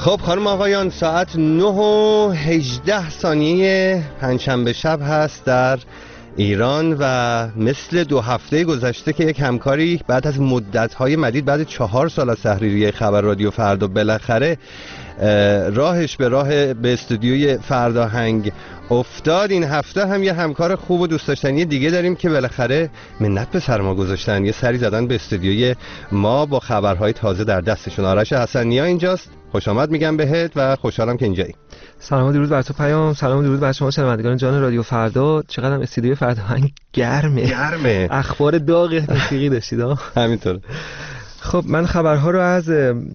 خب خانم آقایان، ساعت 9:18 پنجشنبه شب هست در ایران و مثل 2 هفته گذشته که یک همکاری بعد از مدت‌های مدید، بعد 4 سال از تحریریه خبر رادیو فردا، بالاخره راهش به استودیوی فرداهنگ افتاد. این هفته هم یه همکار خوب و دوست داشتنی دیگه داریم که بالاخره منت به سر ما گذاشتن، یه سری زدن به استودیوی ما با خبرهای تازه در دستشون. آرش حسنیا اینجاست. خوش آمد میگم بهت و خوشحالم که اینجایی. سلام و درود بر تو پیام، سلام و درود بر شما شنوندگان جان رادیو فردا. چقدر استودیوی فرداهنگ گرمه. اخبار داغ موسیقی داشتید ها؟ همینطور. خب من خبرها رو از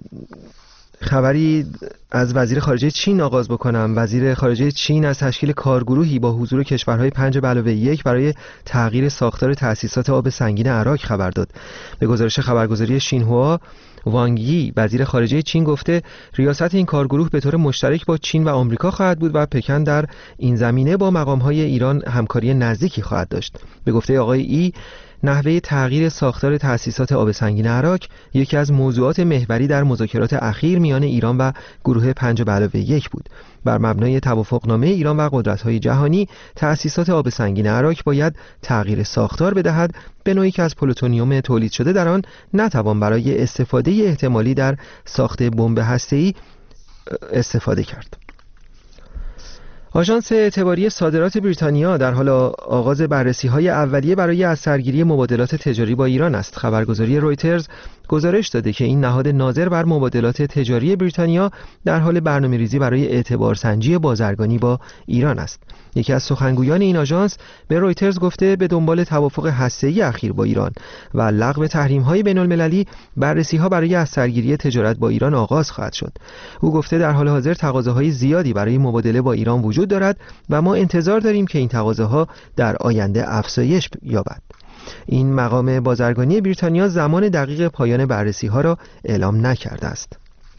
خبری از وزیر خارجه چین آغاز بکنم. وزیر خارجه چین از تشکیل کارگروهی با حضور کشورهای 5+1 برای تغییر ساختار تأسیسات آب سنگین عراق خبر داد. به گزارش خبرگزاری شینهوا، وانگ یی وزیر خارجه چین گفته ریاست این کارگروه به طور مشترک با چین و آمریکا خواهد بود و پکن در این زمینه با مقام‌های ایران همکاری نزدیکی خواهد داشت. به گفته آقای ای، نحوه تغییر ساختار تأسیسات آب سنگین عراق یکی از موضوعات محوری در مذاکرات اخیر میان ایران و گروه 5+1 بود. بر مبنای توافقنامه ایران و قدرت‌های جهانی، تأسیسات آب سنگین عراق باید تغییر ساختار بدهد به نوعی که از پلوتونیوم تولید شده در آن نتوان برای استفاده احتمالی در ساخت بمب هسته‌ای استفاده کرد. آژانس اعتباری صادرات بریتانیا در حال آغاز بررسی‌های اولیه برای از سرگیری مبادلات تجاری با ایران است. خبرگزاری رویترز گزارش داده که این نهاد ناظر بر مبادلات تجاری بریتانیا در حال برنامه‌ریزی برای اعتبارسنجی بازرگانی با ایران است. یکی از سخنگویان این آژانس به رویترز گفته به دنبال توافق هسته‌ای اخیر با ایران و لغو تحریم‌های بین‌المللی، بررسی‌ها برای از سرگیری تجارت با ایران آغاز خواهد شد. او گفته در حال حاضر تقاضاهای زیادی برای مبادله با ایران وجود دارد و ما انتظار داریم که این تقاضاها در آینده افزایش یابد. این مقام بازرگانی بریتانیا زمان دقیق پایان بررسی‌ها را اعلام نکرده است.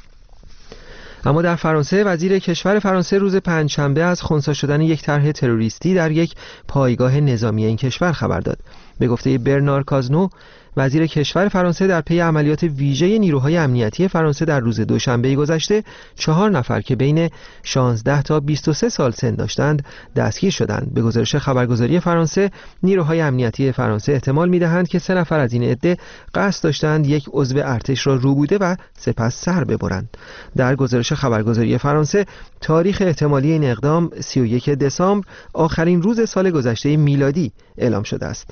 اما در فرانسه، وزیر کشور فرانسه روز پنجشنبه از خنثی شدن یک طرح تروریستی در یک پایگاه نظامی این کشور خبر داد. به گفته برنار کازنو، وزیر کشور فرانسه در پی عملیات ویژه نیروهای امنیتی فرانسه در روز دوشنبه گذشته 4 نفر که بین 16 تا 23 سال سن داشتند دستگیر شدند. به گزارش خبرگزاری فرانسه، نیروهای امنیتی فرانسه احتمال می‌دهند که 3 نفر از این عده قصد داشتند یک عضو ارتش را روبوده و سپس سر ببرند. در گزارش خبرگزاری فرانسه، تاریخ احتمالی این اقدام 31 دسامبر، آخرین روز سال گذشته میلادی اعلام شده است.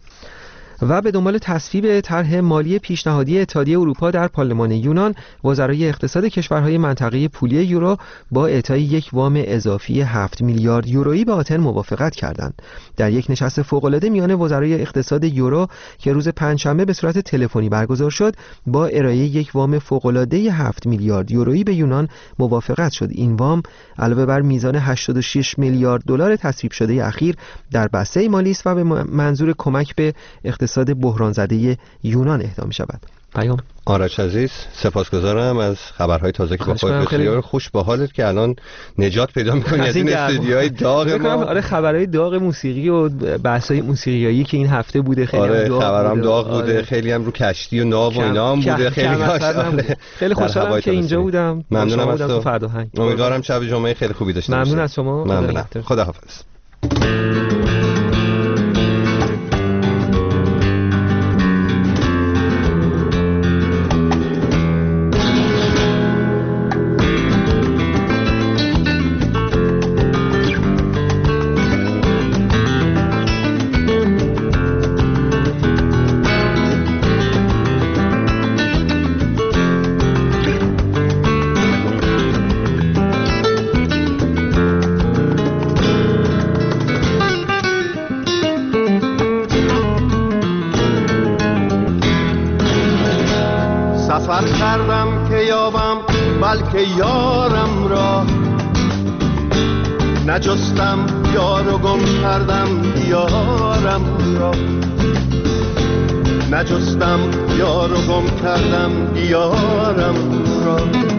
و به دنبال تصویب طرح مالی پیشنهادی اتحادیه اروپا در پارلمان یونان، وزرای اقتصاد کشورهای منطقه پولی یورو با اعطای یک وام اضافی 7 میلیارد یورویی به آتن موافقت کردند. در یک نشست فوق‌العاده میان وزرای اقتصاد یورو که روز پنجشنبه به صورت تلفنی برگزار شد، با ارائه یک وام فوق‌العاده 7 میلیارد یورویی به یونان موافقت شد. این وام علاوه بر میزان 86 میلیارد دلار تصویب شده اخیر در بسته مالی است و به منظور کمک به اقتصاد بحران زده یونان اهدا می شود. پیام. آرش عزیز، سپاسگزارم از خبرهای تازه که با خودت بسیار خوش به حالت که الان نجات پیدا می‌کنی از این استودیوهای داغ ما. آره، خبرهای داغ موسیقی و بحث‌های موسیقیایی که این هفته بوده خیلی خبرام داغ بوده، خیلی هم رو کشتی و ناو و اینا هم بوده. خیلی خوشحالم که اینجا بودم. ممنونم از تو. فرداهنگ. امیدوارم شب جمعه خیلی خوبی داشته باشی. ممنون از شما. خداحافظ. سفر کردم که یابم بلکه یارم را، نجستم یار و گم کردم یارم را، نجستم یار و گم کردم یارم را.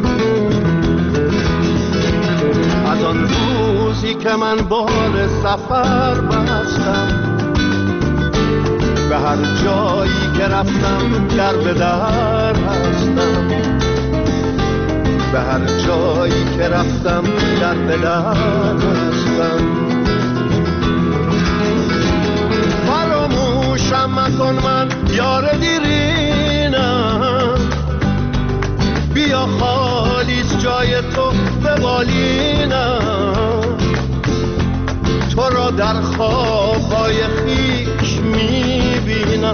از آن روزی که من بال سفر بستم، به هر جایی که رفتم در به در هستم، به به هر جایی که رفتم در به در هستم. فراموشم مکن من یار دیرینم، بیا خالیست جای تو به بالینم. تو را در خوابهای خیش میبینم،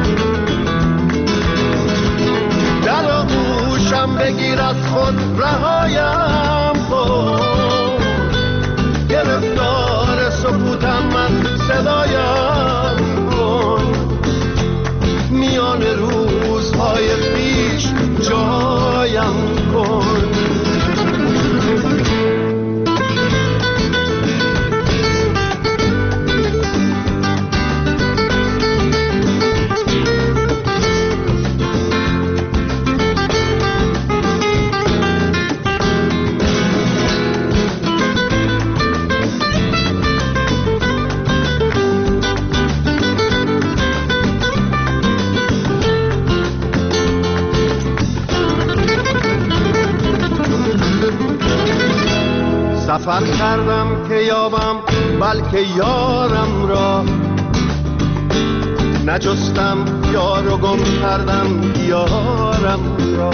در آغوشم بگیر از خود رهایم کن. گرفتار سکوتم من صدایم کن، میان روزهای خیش جایم کن. سفر کردم که یابم بلکه یارم را، نجستم یار و گم کردم یارم را.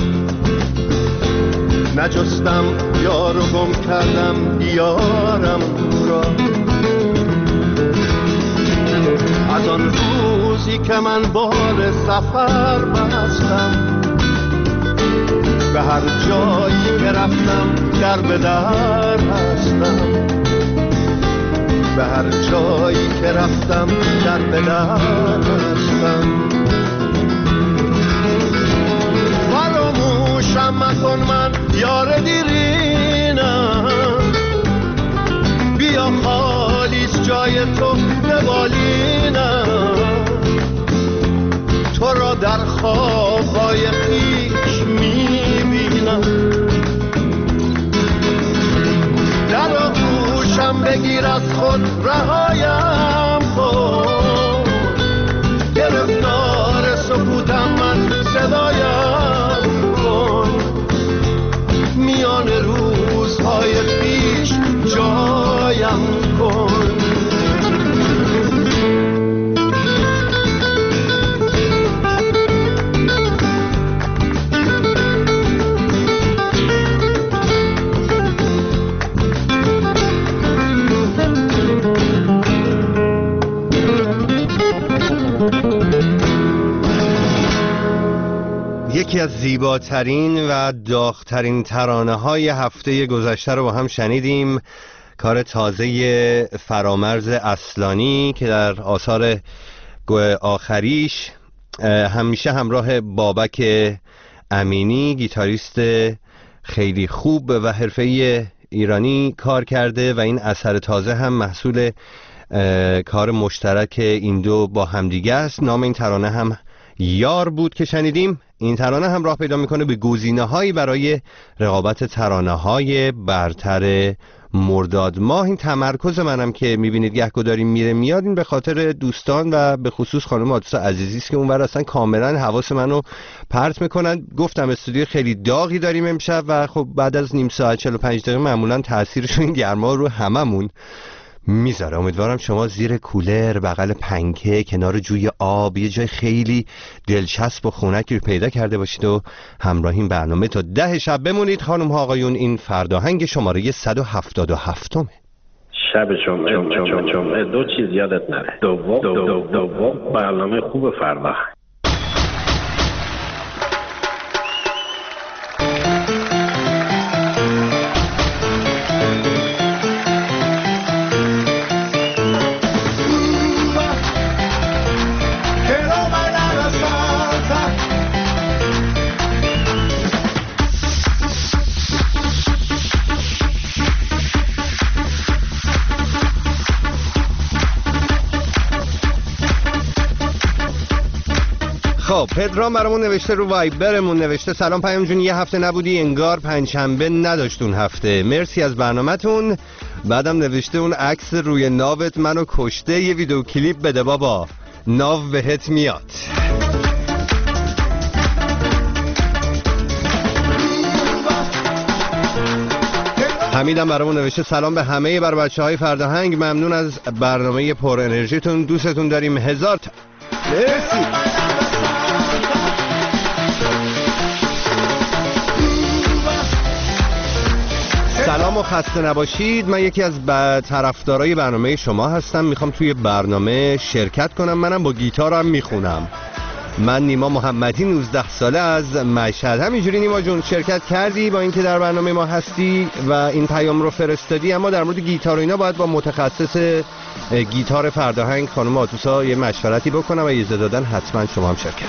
نجستم یار و گم کردم یارم را. از آن روزی که من بال سفر بستم، به هر جایی که رفتم در به در هستم. به هر جایی که رفتم در به در هستم. فراموشم مکن من یار دیرینم، بیا خالیست جای تو به بالینم. تو را در خوابهای خیش میبینم، در آغوشم بگیر از خود رهایم کن. گرفتار سکوتم من صدایم کن، میان روزهای خیش جایم کن. یکی از زیباترین و داغ‌ترین ترانه‌های هفته گذشته رو با هم شنیدیم. کار تازه فرامرز اصلانی که در آثار آخریش همیشه همراه بابک امینی گیتاریست خیلی خوب و حرفه‌ای ایرانی کار کرده و این اثر تازه هم محصول کار مشترک این دو با همدیگه است. نام این ترانه هم یار بود که شنیدیم. این ترانه هم راه پیدا میکنه به گزینه‌هایی برای رقابت ترانه‌های برتر مرداد ماه. این تمرکز منم که میبینید گهگو داریم میره میاد، این به خاطر دوستان و به خصوص خانم عاطفه عزیزی است که اونور اصلا کاملا حواس منو پرت میکنن. گفتم استودیو خیلی داغی داریم امشب و خب بعد از نیم ساعت 45 دقیقه معمولا تاثیرشون این گرما رو هممون میذاره. امیدوارم شما زیر کولر، بغل پنکه، کنار جوی آب، یه جای خیلی دلچسب و خنکی رو پیدا کرده باشید و همراهین برنامه تا 10 شب بمونید. خانم ها آقایون، این فرداهنگ شماره 177 شب جمعه دو چیز یادت نره. دوم برنامه خوب فردا. خب پدرام برامون نوشته، رو وایبرمون نوشته سلام پیام جون، یه هفته نبودی انگار پنجشنبه نداشت اون هفته، مرسی از برنامه‌تون. بعدم نوشته اون عکس روی ناوت منو کشته، یه ویدیو کلیپ بده بابا، ناو بهت میاد. حمیدم برامون نوشته سلام به همه بر بچه‌های فرداهنگ، ممنون از برنامه پر انرژیتون، دوستتون داریم 1000 تا. مرسی. سلام و خسته نباشید. من یکی از طرفدارای برنامه شما هستم، میخوام توی برنامه شرکت کنم. منم با گیتارم میخونم. من نیما محمدی 19 ساله از مشهد. همینجوری نیما جون شرکت کردی با اینکه در برنامه ما هستی و این پیام رو فرستادی، اما در مورد گیتار و اینا باید با متخصص گیتار فرداهنگ خانم آتوسا یه مشورتی بکنم و اجازه دادن حتما شما هم شرکت.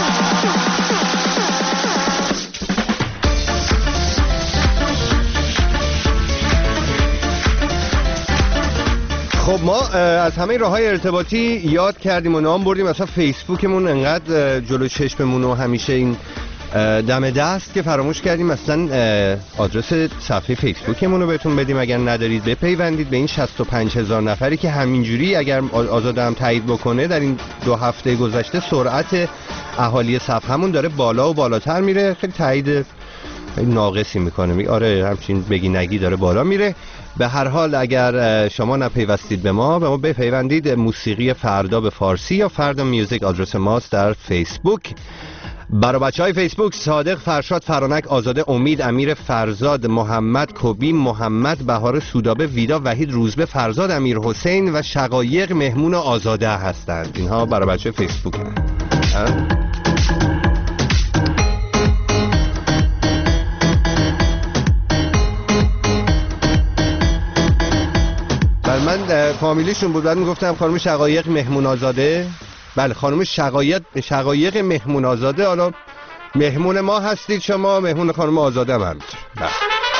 خب ما از همه راه‌های ارتباطی یاد کردیم و نام بردیم، مثلا فیسبوکمون انقدر جلو چشممون و همیشه این دم دست که فراموش کردیم مثلا آدرس صفحه فیسبوکمون رو بهتون بدیم. اگر ندارید بپیوندید به این 65,000 نفری که همینجوری اگر آزاده هم تایید بکنه در این 2 هفته گذشته سرعت اهالی صفحه‌مون داره بالا و بالاتر میره. خیلی تایید ناقصی میکنه، میگه آره همچین بگی نگی داره بالا میره. به هر حال اگر شما نپیوستید به ما بپیوندید. موسیقی فردا به فارسی یا فردا میوزیک آدرس ماست در فیسبوک. برای بچهای فیسبوک صادق، فرشاد، فرانک، آزاده، امید، امیر، فرزاد، محمد، کبی، محمد، بهار، سودابه، ویدا، وحید، روزبه، فرزاد، امیر حسین و شقایق مهمون آزاده هستند. اینها برای بچه فیسبوک هستند. من فامیلیشون بود، بعد میگفتم خانم شقایق مهمون آزاده. بله خانم شقایق مهمون آزاده. حالا مهمون ما هستید شما، مهمون خانم آزاده هم همینطور. بله.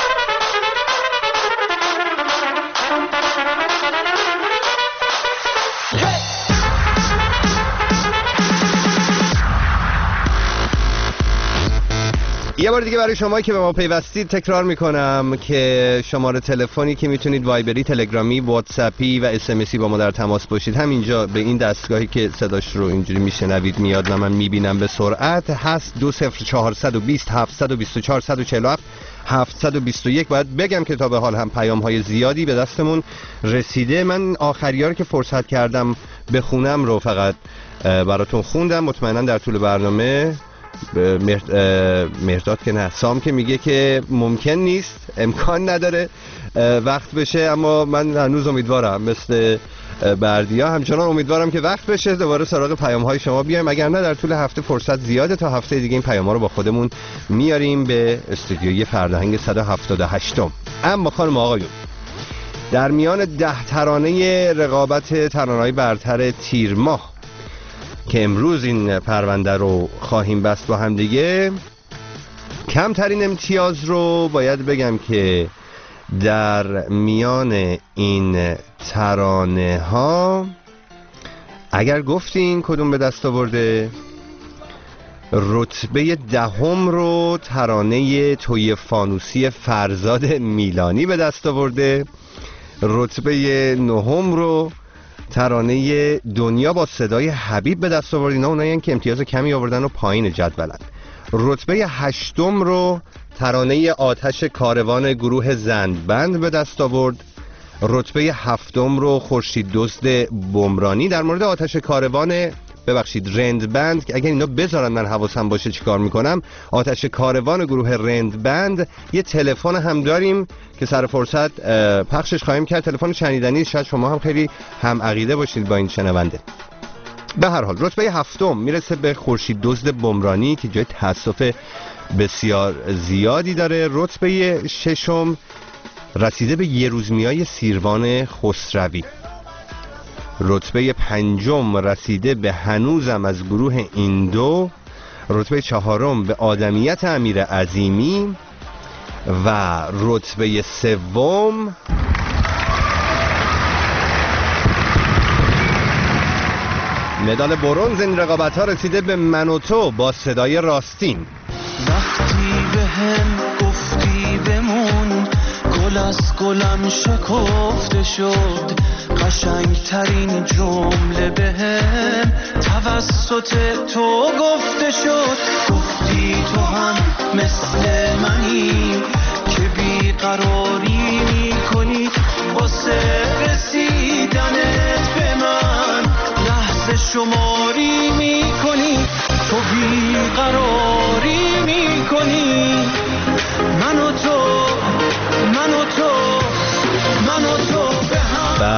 یه بار دیگه برای شما که به ما پیوستید تکرار میکنم که شماره تلفنی که میتونید وایبری، تلگرامی، واتساپی و اسمسی با ما در تماس باشید همینجا به این دستگاهی که صداش رو اینجوری میشنوید میاد و من میبینم به سرعت هست 20420 724 147 721. باید بگم که تا به حال هم پیام های زیادی به دستمون رسیده. من آخریار که فرصت کردم بخونم رو فقط براتون خوندم. مطمئنا در طول برنامه مهرداد که نه، سام که میگه که ممکن نیست، امکان نداره وقت بشه، اما من هنوز امیدوارم مثل بردیا همچنان امیدوارم که وقت بشه دوباره سراغ پیام های شما بیایم. اگر نه در طول هفته فرصت زیاده، تا هفته دیگه این پیام ها رو با خودمون میاریم به استودیوی فرداهنگ 178. اما خانم آقایون، در میان 10 ترانه رقابت ترانه‌های برتر تیر ماه که امروز این پرونده رو خواهیم بست با هم دیگه، کمترین امتیاز رو باید بگم که در میان این ترانه ها اگر گفتین کدوم به دست آورده، رتبه 10 رو ترانه توی فانوسی فرزاد میلانی به دست آورده، رتبه 9 رو ترانه دنیا با صدای حبیب به دست آورد. اینا اونایی که امتیاز کمی آوردن و پایین جدولن. رتبه 8 رو ترانه آتش کاروان گروه زندبند به دست آورد. رتبه 7 رو خورشید دزد بمرانی. در مورد آتش کاروان رندبند که اگر اینا بذارن من حواسم باشه چیکار میکنم، آتش کاروان گروه رندبند یه تلفن هم داریم که سر فرصت پخشش خواهیم کرد. تلفن شنیدنی، شاید شما هم خیلی هم عقیده باشید با این شنونده. به هر حال رتبه 7 میرسه به خورشید دزد بمرانی که جای تأسف بسیار زیادی داره. رتبه 6 رسیده به یه روزمیای سیروان خسروی. رتبه 5 رسیده به هنوزم از گروه ایندو. رتبه 4 به آدمیت امیر عظیمی و رتبه 3 مدال برنز این رقابت ها رسیده به من و تو با صدای راستین. وقتی به هم گفتی بمون، گل از گلم شکفته شد، قشنگترین جمله به هم توسط تو گفته شد. گفتی تو هم مثل منی که بیقراری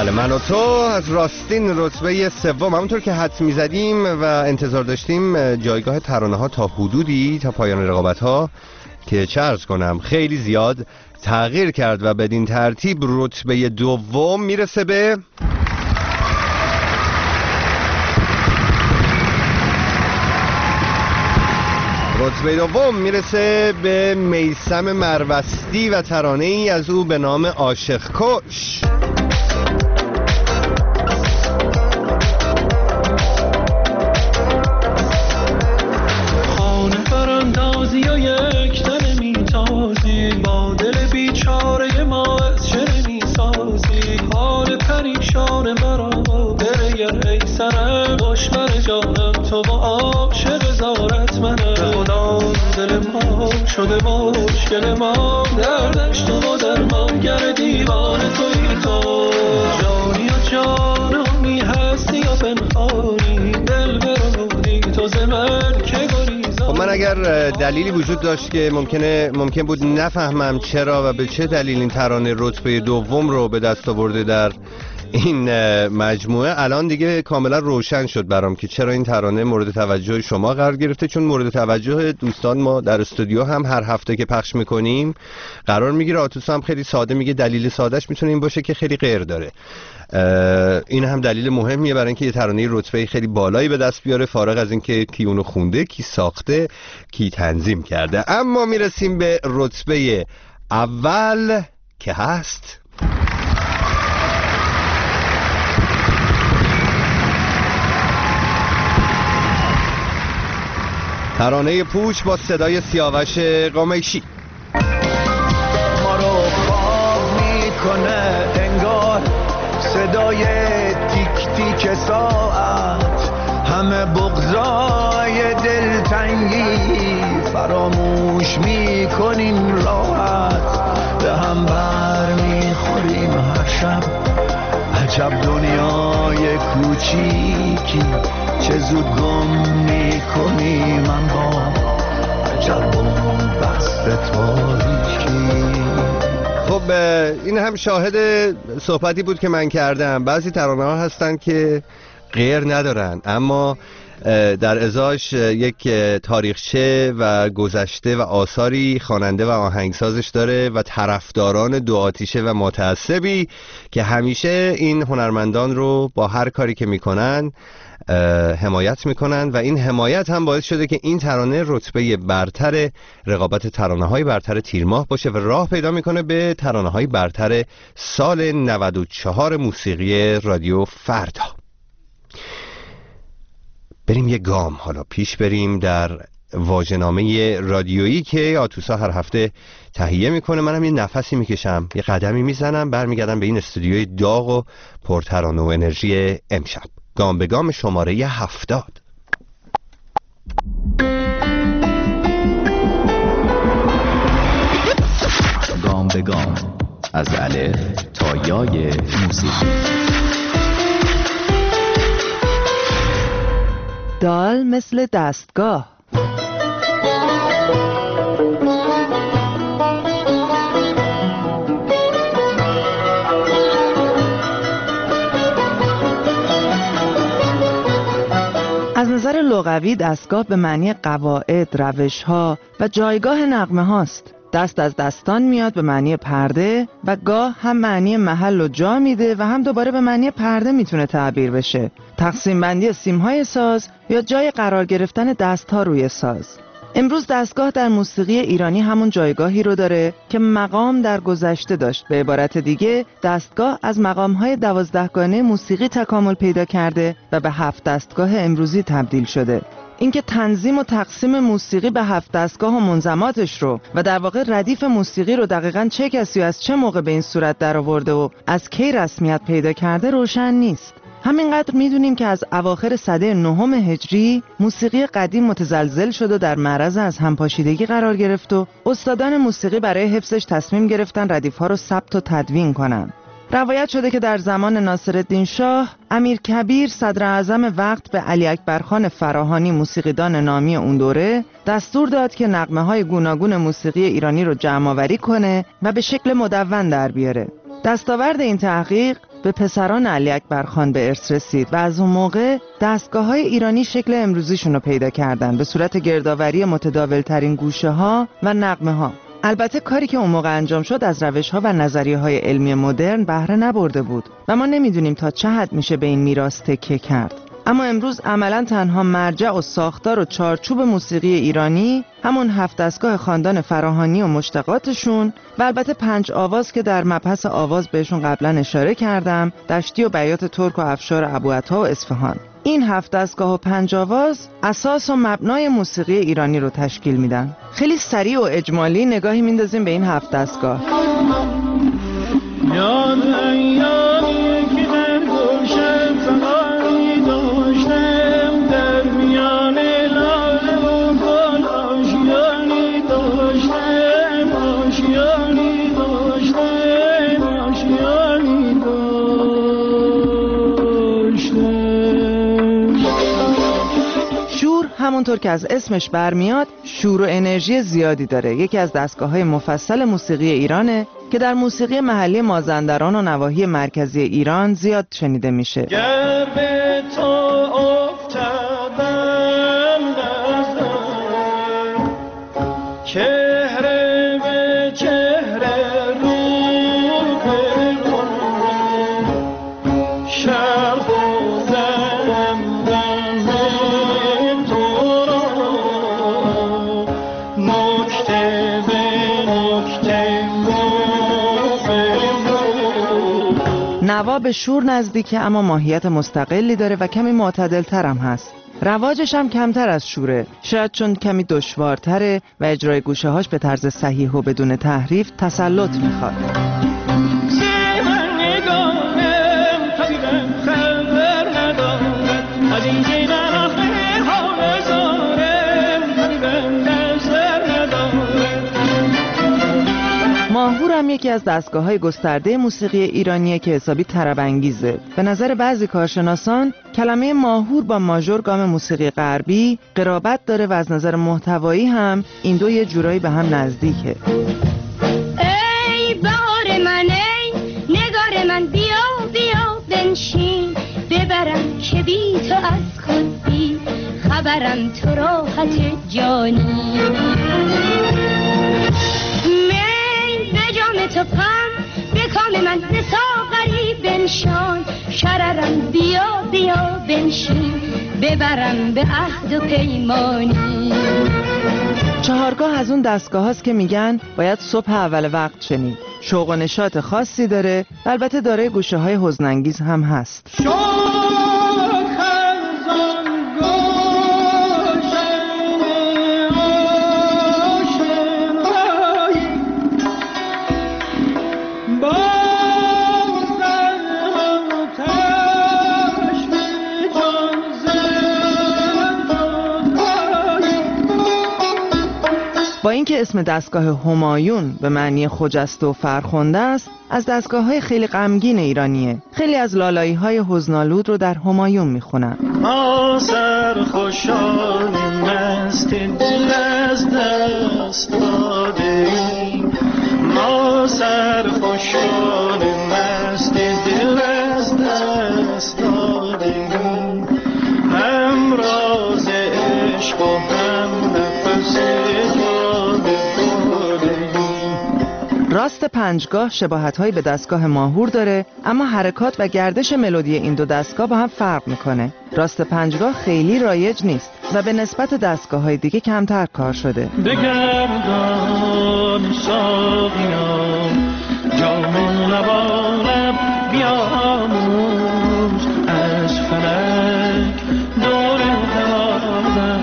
بله، من و تو از راستین رتبه سوم، همونطور که حدس می‌زدیم و انتظار داشتیم جایگاه ترانه‌ها تا حدودی تا پایان رقابت‌ها که چه عرض کنم خیلی زیاد تغییر کرد و بدین ترتیب رتبه دوم میرسه به میثم مروستی و ترانه‌ای از او به نام عاشق کش. خانه براندازی و یک دل میتازی، با دل بیچاره ما از چه نمیسازی، حال پریشان مرا بگر ای سرم، دشمن جانم تو با عاشق زارت منم، خدا دل ما شده مشکل ما، دردش تو و درمانگر دیوان توی تو، جانی و جانمی هستی و پنهانی، دل برمودی تو زمن که گریزانی. خب من اگر دلیلی وجود داشت که ممکن بود نفهمم چرا و به چه دلیل این ترانه رتبه دوم رو به دست آورده در این مجموعه، الان دیگه کاملا روشن شد برام که چرا این ترانه مورد توجه شما قرار گرفته. چون مورد توجه دوستان ما در استودیو هم هر هفته که پخش میکنیم قرار میگیره. آتوس هم خیلی ساده میگه دلیل سادهش میتونه این باشه که خیلی غیر داره. این هم دلیل مهمیه برای اینکه یه ترانه رتبه خیلی بالایی به دست بیاره، فارغ از اینکه کی اونو خونده، کی ساخته، کی تنظیم کرده. اما میرسیم به رتبه اول که هست ترانه پوچ با صدای سیاوش قمیشی. ما رو خواب میکنه انگار صدای تیک تیک ساعت، همه بغضای دلتنگی فراموش میکنیم راحت، به هم بر میخوریم هر شب، عجب دنیای کوچیکی، چه زود گم میکنیم من با عجب بست تاریکی. خب این هم شاهد صحبتی بود که من کردم. بعضی ترانه ها هستن که غیر ندارن اما در ازاش یک تاریخچه و گذشته و آثاری خواننده و آهنگسازش داره و طرفداران دو آتیشه و متعصبی که همیشه این هنرمندان رو با هر کاری که میکنن حمایت میکنن و این حمایت هم باعث شده که این ترانه رتبه برتر رقابت ترانه‌های برتر تیر ماه باشه و راه پیدا میکنه به ترانه‌های برتر سال 94 موسیقی رادیو فردا. بریم یه گام حالا پیش بریم در واژه‌نامه رادیویی که آتوسا هر هفته تهیه میکنه. منم یه نفسی میکشم، یه قدمی میزنم، برمیگردم به این استودیوی داغ و پرترانه و انرژی امشب. گام به گام شماره 70. گام به گام از الف تا یای موسیقی. دال مثل دستگاه. از نظر لغوی دستگاه به معنی قواعد، روش‌ها و جایگاه نغمه هاست. دست از دستان میاد به معنی پرده و گاه هم معنی محل و جا میده و هم دوباره به معنی پرده میتونه تعبیر بشه. تقسیم بندی سیم‌های ساز یا جای قرار گرفتن دست‌ها روی ساز. امروز دستگاه در موسیقی ایرانی همون جایگاهی رو داره که مقام در گذشته داشت. به عبارت دیگه دستگاه از مقام‌های 12گانه موسیقی تکامل پیدا کرده و به 7 دستگاه امروزی تبدیل شده. اینکه تنظیم و تقسیم موسیقی به 7 دستگاه و منضماتش رو و در واقع ردیف موسیقی رو دقیقاً چه کسی و از چه موقع به این صورت در آورده و از کی رسمیت پیدا کرده روشن نیست. همینقدر میدونیم که از اواخر سده 9 هجری موسیقی قدیم متزلزل شد و در معرض از همپاشیدگی قرار گرفت و استادان موسیقی برای حفظش تصمیم گرفتن ردیف‌ها رو ثبت و تدوین کنن. روایت شده که در زمان ناصرالدین شاه امیر کبیر صدر اعظم وقت به علی اکبرخان فراهانی موسیقیدان نامی اون دوره دستور داد که نغمه‌های گوناگون موسیقی ایرانی رو جمع‌آوری کنه و به شکل مدون در بیاره. دستاورد این تحقیق به پسران علی اکبر خان به ارث رسید و از اون موقع دستگاه‌های ایرانی شکل امروزیشون رو پیدا کردن به صورت گردآوری متداول‌ترین گوشه‌ها و نغمه‌ها. البته کاری که اون موقع انجام شد از روش‌ها و نظریه‌های علمی مدرن بهره نبرده بود و ما نمیدونیم تا چه حد میشه به این میراث تکیه کرد. اما امروز عملاً تنها مرجع و ساختار و چارچوب موسیقی ایرانی همون 7 دستگاه خاندان فراهانی و مشتقاتشون و البته 5 آواز که در مبحث آواز بهشون قبلا اشاره کردم، دشتی و بیات ترک و افشار ابوعطا و اصفهان. این 7 دستگاه و 5 آواز اساس و مبنای موسیقی ایرانی رو تشکیل میدن. خیلی سریع و اجمالی نگاهی میندازیم به این 7 دستگاه. همونطور که از اسمش برمیاد شور و انرژی زیادی داره. یکی از دستگاه‌های مفصل موسیقی ایرانه که در موسیقی محلی مازندران و نواحی مرکزی ایران زیاد شنیده میشه. گر به تو افتادم نظر چهره به چهره رو به رو شرح و زم نوا به شور نزدیکه اما ماهیت مستقلی داره و کمی معتدل تر هم هست. رواجش هم کمتر از شوره، شاید چون کمی دشوارتره و اجرای گوشه هاش به طرز صحیح و بدون تحریف تسلط میخواد. ماهور هم یکی از دستگاه‌های گسترده موسیقی ایرانیه که حسابی طرب‌انگیزه. به نظر بعضی کارشناسان کلمه ماهور با ماژور گام موسیقی غربی قرابت داره و از نظر محتوایی هم این دو یه جورایی به هم نزدیکه. ای بهار من، ای نگار من، بیا بیا بنشین ببرم که بی تو از خود بی خبرم تو راحت جانی. تو پم به کام من نساغری بنشان شررم بیا بیا بنشین ببرم به عهد و پیمانی. چهارگاه از اون دستگاه هاست که میگن باید صبح اول وقت شنید. شوق و نشاط خاصی داره و البته داره گوشه های حزن‌انگیز هم هست. با اینکه اسم دستگاه همایون به معنی خجسته و فرخنده است، از دستگاه‌های خیلی غمگین ایرانیه. خیلی از لالایی‌های حزن‌آلود رو در همایون میخونن. ما سرخوشان مست دل از دست دادیم، ما سرخوشان مست دل از دست دادیم، هم راز عشق و هم نفس راست پنجگاه شباهت‌هایی به دستگاه ماهور داره، اما حرکات و گردش ملودی این دو دستگاه با هم فرق میکنه. راست پنجگاه خیلی رایج نیست و به نسبت دستگاه‌های دیگه کمتر کار شده. بگردان ساقیان جام لبانم بیاموز از فلک دور هوادم.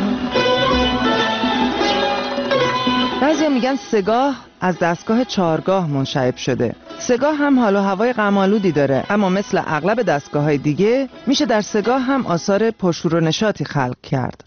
بعضی میگن سگاه از دستگاه چهارگاه منشعب شده. سگاه هم حال و هوای غم‌آلودی داره، اما مثل اغلب دستگاه‌های دیگه میشه در سگاه هم آثار پرشور و نشاطی خلق کرد.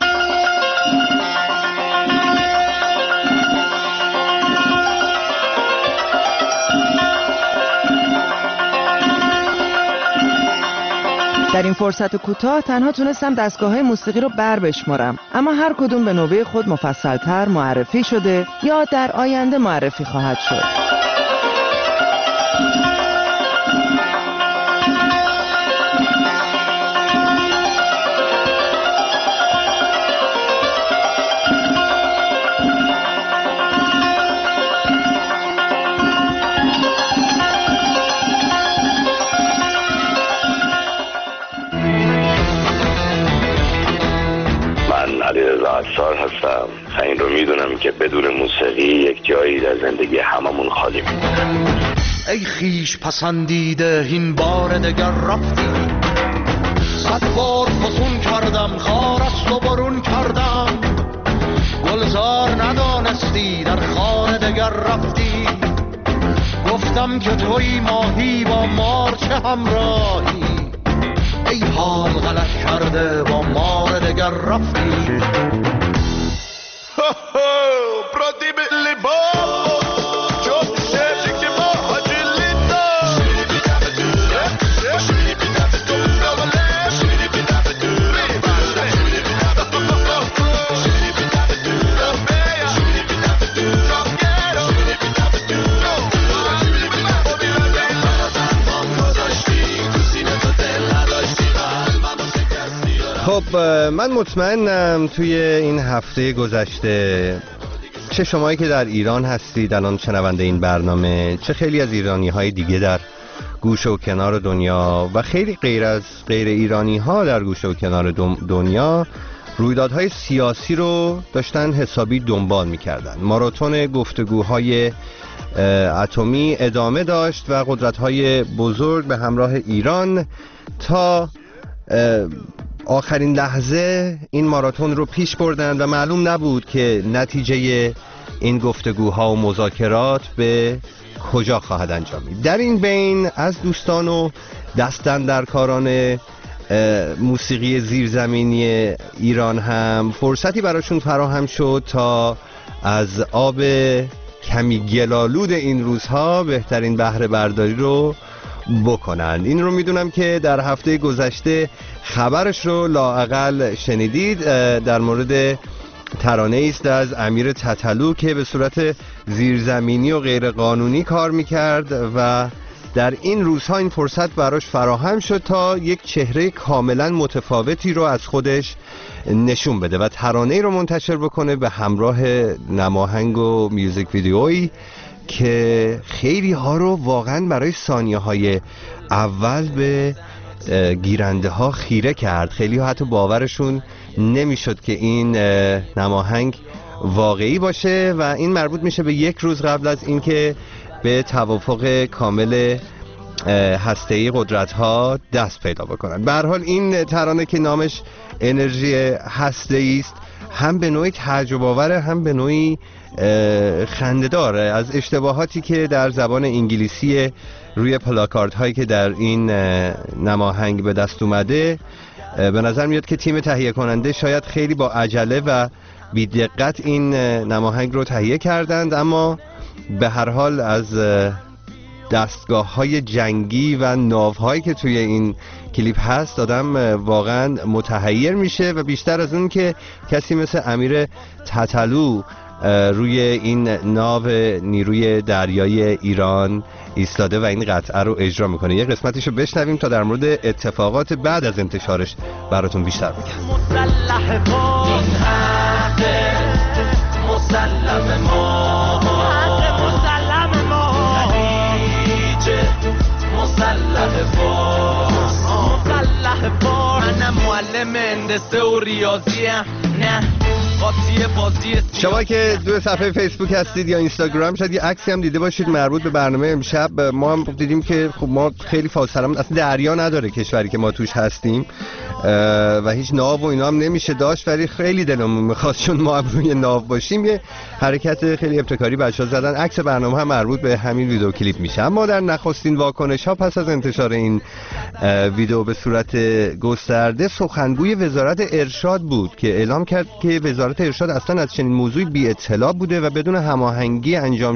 در این فرصت کوتاه تنها تونستم دستگاه‌های موسیقی رو بشمارم، اما هر کدوم به نوبه خود مفصل‌تر معرفی شده یا در آینده معرفی خواهد شد. موسیقیسار هستم و این رو میدونم که بدون موسیقی یک جایی در زندگی هممون خالی میمونه. ای خیش پسندیده این بار دگر رفتی، 100 بار فسون کردم خار است و برون کردم، گلزار ندانستی در خانه دگر رفتی، گفتم که توی ماهی با مار چه همراهی، ای حال غلط کرده با مار دگر رفتی. پراتی بلی بابا خب من مطمئنم توی این هفته گذشته چه شمایی که در ایران هستید الان شنونده این برنامه، چه خیلی از ایرانی‌های دیگه در گوشه و کنار دنیا و خیلی غیر ایرانی‌ها در گوشه و کنار دنیا رویدادهای سیاسی رو داشتن حسابی دنبال می‌کردن. ماراتون گفتگوهای اتمی ادامه داشت و قدرت‌های بزرگ به همراه ایران تا آخرین لحظه این ماراتون رو پیش بردند و معلوم نبود که نتیجه این گفتگوها و مذاکرات به کجا خواهد انجامید. در این بین از دوستان و دستاندرکاران موسیقی زیرزمینی ایران هم فرصتی براشون فراهم شد تا از آب کمی گلالود این روزها بهترین بهره برداری رو بکنند. این رو میدونم که در هفته گذشته خبرش رو لااقل شنیدید، در مورد ترانه است از امیر تتلو که به صورت زیرزمینی و غیر قانونی کار میکرد و در این روزها این فرصت براش فراهم شد تا یک چهره کاملا متفاوتی رو از خودش نشون بده و ترانه‌ای رو منتشر بکنه به همراه نماهنگ و میوزیک ویدیویی که خیلی ها رو واقعا برای ثانیه های اول به گیرنده ها خیره کرد. خیلی ها حتی باورشون نمیشد که این نماهنگ واقعی باشه و این مربوط میشه به یک روز قبل از اینکه به توافق کامل هسته‌ای قدرت‌ها دست پیدا بکنن. به هر حال این ترانه که نامش انرژی هسته‌ای است هم به نوعی تعجب آوره هم به نوعی خنده داره از اشتباهاتی که در زبان انگلیسی روی پلاکارد هایی که در این نماهنگ به دست اومده. به نظر میاد که تیم تهیه کننده شاید خیلی با عجله و بی دقت این نماهنگ رو تهیه کردند، اما به هر حال از دستگاه های جنگی و ناوهایی که توی این کلیپ هست آدم واقعا متحیر میشه و بیشتر از اون که کسی مثل امیر تتلو روی این ناو نیروی دریایی ایران ایستاده و این قطعه رو اجرا میکنه. یه قسمتش رو بشنویم تا در مورد اتفاقات بعد از انتشارش براتون بیشتر بگم. مسلم ما من معلم هندسه و ریاضیم نه شما که دو صفحه فیسبوک هستید یا اینستاگرام شاید یه عکسی هم دیده باشید مربوط به برنامه امشب. ما هم دیدیم که خب ما خیلی فاصله اصلا دریا نداره کشوری که ما توش هستیم و هیچ ناو و اینا هم نمیشه داشت، ولی خیلی دلمون میخواست چون ما هم روی ناو باشیم یه حرکت خیلی ابتکاری بچه‌ها زدن. عکس برنامه هم مربوط به همین ویدیو کلیپ میشه. اما در نخستین واکنش ها پس از انتشار این ویدیو به صورت گسترده سخنگوی وزارت ارشاد بود که اعلام کرد که وزارت ارشاد اصلا از چنین موضوعی بی اطلاع بوده و بدون هماهنگی انجام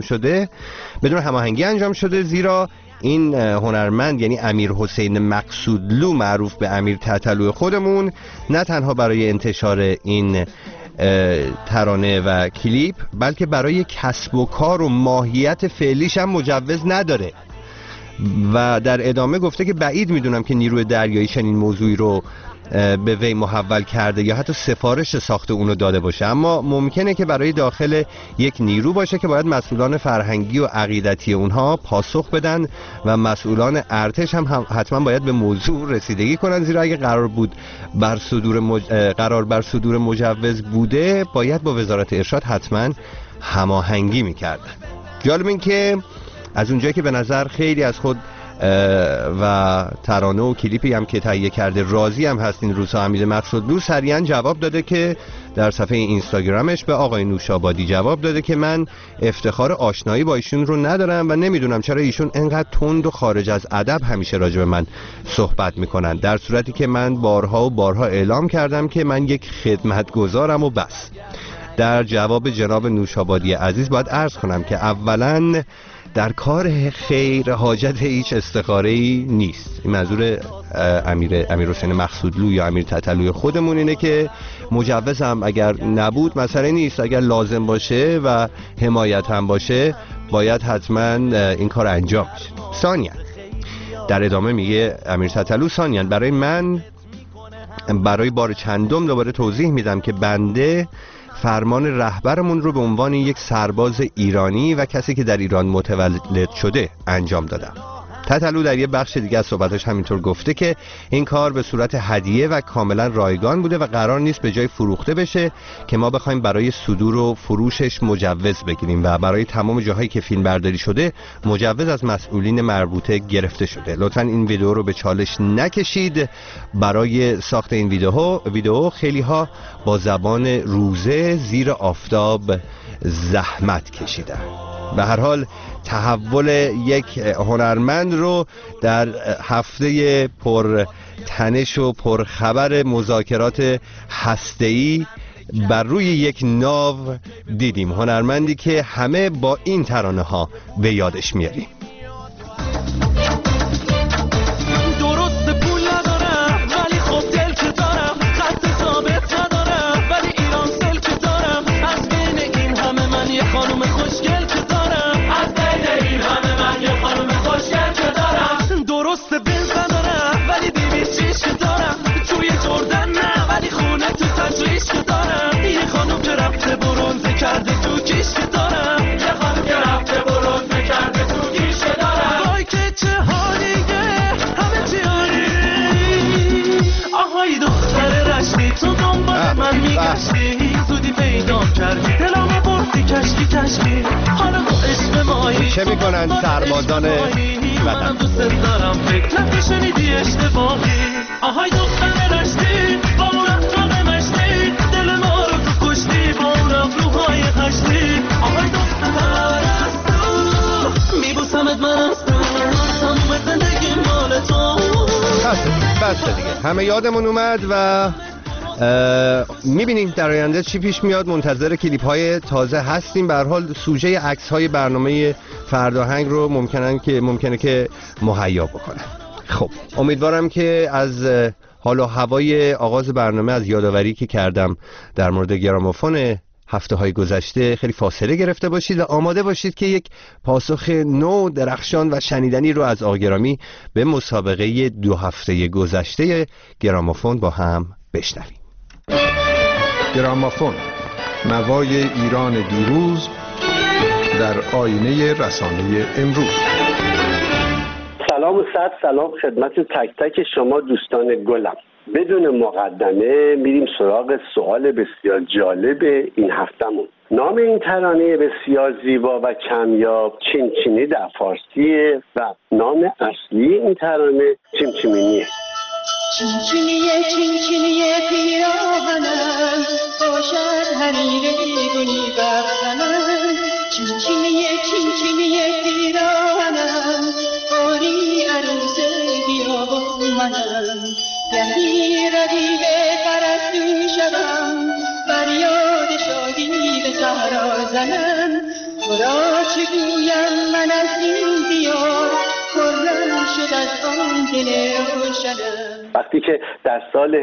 شده زیرا این هنرمند یعنی امیر حسین مقصودلو معروف به امیر تتلو خودمون نه تنها برای انتشار این ترانه و کلیپ بلکه برای کسب و کار و ماهیت فعلیش هم مجوز نداره و در ادامه گفته که بعید میدونم که نیروی دریایی چنین موضوعی رو به وی محول کرده یا حتی سفارش ساخت اونو داده باشه، اما ممکنه که برای داخل یک نیرو باشه که باید مسئولان فرهنگی و عقیدتی اونها پاسخ بدن و مسئولان ارتش هم حتما باید به موضوع رسیدگی کنن، زیرا اگه قرار بر صدور مجوز بوده باید با وزارت ارشاد حتما هماهنگی میکردن. جالب این که از اونجایی که به نظر خیلی از خود و ترانه و کلیپی هم که تهیه کرده راضی هم هست این روزها، حمید مقصودلو سریعا جواب داده که در صفحه اینستاگرامش به آقای نوشابادی جواب داده که من افتخار آشنایی با ایشون رو ندارم و نمیدونم چرا ایشون انقدر تند و خارج از ادب همیشه راجع به من صحبت میکنن، در صورتی که من بارها و بارها اعلام کردم که من یک خدمتگزارم و بس. در جواب جناب نوشابادی عزیز باید عرض کنم که اولاً در کار خیر حاجت هیچ استخاره‌ای نیست. این منظور امیر حسین مقصودلو یا امیر تتلوی خودمون اینه که مجوز هم اگر نبود مسئله نیست، اگر لازم باشه و حمایت هم باشه باید حتما این کار انجام بشه. ثانیاً در ادامه میگه امیر تتلو، ثانیاً برای بار چندم دوباره توضیح میدم که بنده فرمان رهبرمون رو به عنوان یک سرباز ایرانی و کسی که در ایران متولد شده انجام دادم. تتلو در یه بخش دیگه از صحبتش همینطور گفته که این کار به صورت هدیه و کاملا رایگان بوده و قرار نیست به جای فروخته بشه که ما بخوایم برای صدور و فروشش مجوز بگیریم و برای تمام جاهایی که فیلم برداری شده مجوز از مسئولین مربوطه گرفته شده. لطفاً این ویدیو رو به چالش نکشید. برای ساخت این ویدیو خیلی ها با زبان روزه زیر آفتاب زحمت کشیدن. به هر حال تحول یک هنرمند رو در هفته پر تنش و پر خبر مذاکرات هسته‌ای بر روی یک ناو دیدیم، هنرمندی که همه با این ترانه ها به یادش میاریم. درست پول ندارم ولی خب دل که دارم، خط ثابت ندارم ولی ایران سل که دارم، از بین این همه من یه خانوم خوشگل که دارم، از بین این همه من یه خانوم خوشگل که دارم، درست بنز ندارم ولی 206 که دارم، توی جردن نه ولی خونه تو تجریش که دارم، یه خانوم که رفته برونزه کرده تو کیش که دارم، یه خانوم که رفته برونزه کرده تو کیش که دارم، وای که چه حالیه همه چی حالی، آهای دختر رشتی تو دنبال من میگشتی، زودی پیدام کردی دلمو بردی کشکی، حالا با عشق مایی چه میکنن سربازان وطن؟ دوست دارم فکر نکنی شنیدی اشتباهی، آهای دختر رشتی با اون رفتار مشتی، دل ما رو تو کشتی با اون رفتوهای خشتی، آهای دختر از تو میبوسمت من از تو، تموم زندگی مال تو. بس دیگه همه یادمون اومد و میبینیم در آینده چی پیش میاد. منتظر کلیپ های تازه هستیم. به هر حال سوژه عکس های برنامه فرداهنگ رو ممکنه که مهیا بکنن. خب امیدوارم که از حال و هوای آغاز برنامه، از یادآوری که کردم در مورد گرامافون هفته های گذشته خیلی فاصله گرفته باشید و آماده باشید که یک پاسخ نو، درخشان و شنیدنی رو از آقا گرامی به مسابقه 2 هفته گذشته گرامافون با هم بشنویم. گرامافون، نوای ایران دیروز در آینه رسانه امروز. سلام و صد سلام خدمت تک تک شما دوستان گلم. بدون مقدمه میریم سراغ سوال بسیار جالب این هفتمون. نام این ترانه بسیار زیبا و کمیاب چینچینی در فارسیه و نام اصلی این ترانه چمچمینیه. چینچینیه پیراهنم باشد حریر گلی بخزنم، چینچینیه پیراهنم باری عروس بیابانم، گهی ردیب پرستو شدم فریاد شادی به صحرا زنم، تو را چه گویم من از این دیار خرم شد از آن دل روشنم. وقتی که در سال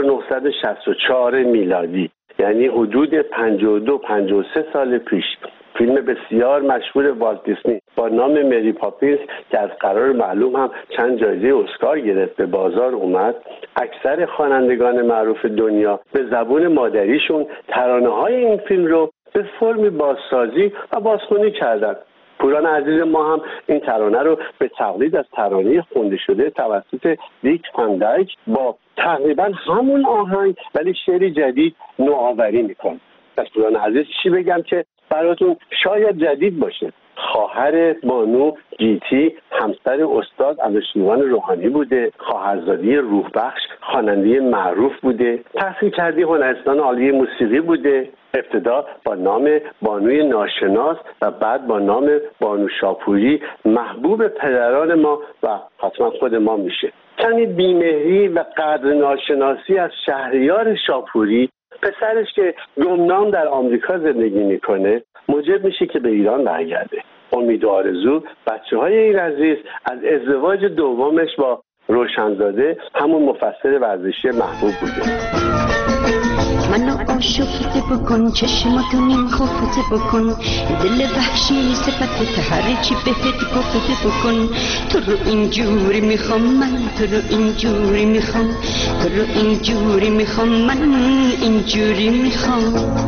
1964 میلادی، یعنی حدود 52-53 سال پیش، فیلم بسیار مشهور والت دیسنی با نام مری پاپینز که از قرار معلوم هم چند جایزه اسکار گرفت به بازار اومد، اکثر خوانندگان معروف دنیا به زبون مادریشون ترانه‌های این فیلم رو به فرمی بازسازی و بازخوانی کردند. پوران عزیز ما هم این ترانه رو به تقلید از ترانه خونده شده توسط دیک فان دایک با تقریبا همون آهنگ ولی شعری جدید نوآوری میکنه. از پوران عزیز چی بگم که براتون شاید جدید باشه. خواهر بانو گیتی همسر استاد اندوشیروان روحانی بوده، خواهرزادی روح بخش خواننده معروف بوده، تحصیل کردی هنرستان عالی موسیقی بوده، ابتدا با نام بانوی ناشناس و بعد با نام بانو شاپوری محبوب پدران ما و حتما خود ما میشه. کمی بیمهری و قدر ناشناسی از شهریار شاپوری، پسرش که گمنام در آمریکا زندگی میکنه، موجب میشه که به ایران برگرده. امید و آرزو بچه‌های این عزیز از ازدواج دومش با روشنزاده همون مفسر ورزشی محبوب بوده. منو آشفته بکن، چشماتو نیم خفته بکن، دل وحشی صفت هر چی بهت گفته بکن. تو رو اینجوری میخوام من، تو رو اینجوری میخوام، تو رو اینجوری میخوام من، اینجوری میخوام.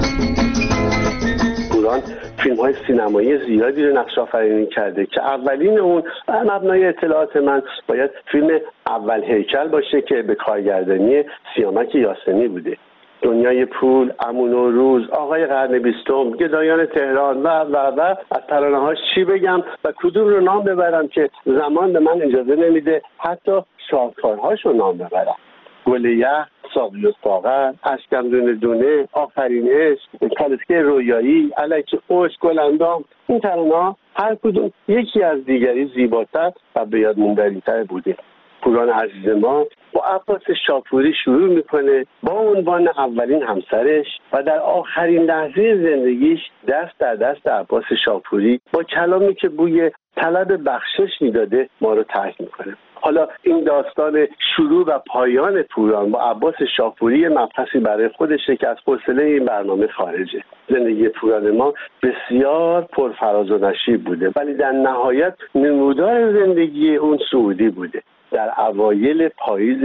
پوران فیلم‌های سینمایی زیادی رو نقش آفرینی کرده که اولین اون مبنای اطلاعات من باید فیلم اول هیکل باشه که به کارگردانی سیامک یاسمی بوده. دنیای پول، امون و روز، آقای قرن 20، گدایان تهران و از ترانه‌هاش چی بگم و کدوم رو نام ببرم که زمان به من اجازه نمیده حتی شاهکارهاش رو نام ببرم. گل یخ، ساقی و ساغر، اشکم دونه دونه، آخرین عشق، کالسکه رویایی، الکی خوش، گلندام، این ترانه‌ها هر کدوم یکی از دیگری زیباتر و به یاد موندنی‌تر بوده. پوران عزیز ما با عباس شاپوری شروع میکنه با عنوان اولین همسرش و در آخرین لحظه زندگیش دست در دست عباس شاپوری با کلامی که بوی طلب بخشش میداده ما رو ترک میکنه. حالا این داستان شروع و پایان پوران با عباس شاپوری مبحثی برای خودشه که از حوصله این برنامه خارجه. زندگی پوران ما بسیار پرفراز و نشیب بوده ولی در نهایت نمودار زندگی اون سعودی بوده. در اوایل پاییز